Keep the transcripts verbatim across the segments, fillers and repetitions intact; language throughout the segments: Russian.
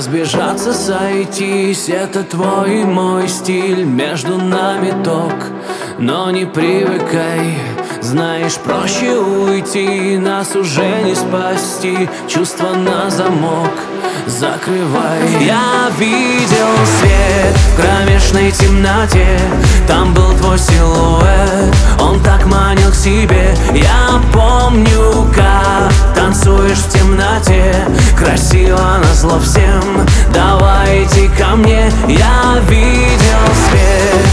Разбежаться, сойтись — это твой и мой стиль. Между нами ток, но не привыкай. Знаешь, проще уйти, нас уже не спасти. Чувства на замок закрывай. Я видел свет в кромешной темноте, там был твой силуэт, он так манил к себе. Я помню, как танцуешь в темноте, красиво назло всем. Давай иди ко мне, я видел свет.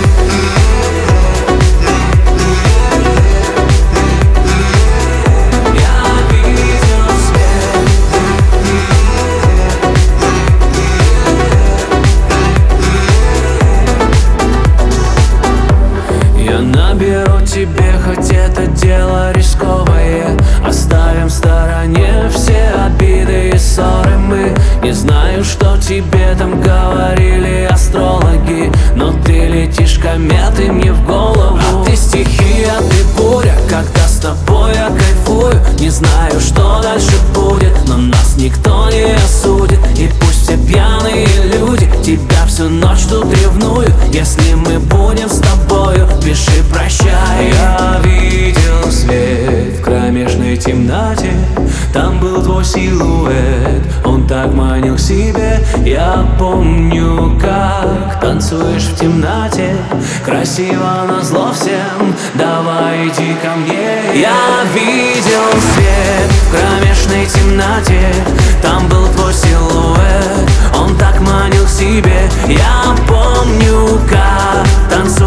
Наберу тебе, хоть это дело рисковое. Оставим в стороне все обиды и ссоры. Мы не знаю, что тебе там говорили астрологи, но ты летишь кометой мне в голову. А ты стихия, ты буря, когда с тобой я кайфую. Не знаю, что дальше будет, но нас никто не осудит. И пусть все пьяные люди тебя всю ночь тут ревнуют. Если мы будем с тобою, пиши прощай. Я видел свет в кромешной темноте, там был твой силуэт, он так манил к себе. Я помню, как танцуешь в темноте, красиво назло всем. Давай иди ко мне. Я видел свет в кромешной темноте, там был твой силуэт, он так манил к себе. Я помню, как танцуешь